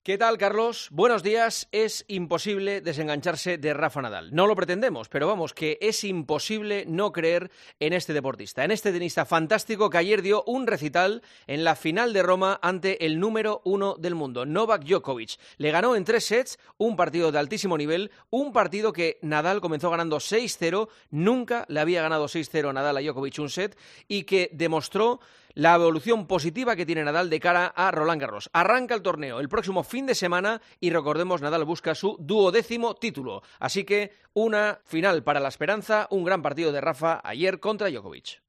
¿Qué tal, Carlos? Buenos días. Es imposible desengancharse de Rafa Nadal. No lo pretendemos, pero vamos, que es imposible no creer en este deportista, en este tenista fantástico que ayer dio un recital en la final de Roma ante el número 1 del mundo, Novak Djokovic. Le ganó en 3 sets, un partido de altísimo nivel, un partido que Nadal comenzó ganando 6-0, nunca le había ganado 6-0 Nadal a Djokovic un set, y que demostró la evolución positiva que tiene Nadal de cara a Roland Garros. Arranca el torneo el próximo fin de semana y recordemos, Nadal busca su 12º título. Así que una final para la esperanza, un gran partido de Rafa ayer contra Djokovic.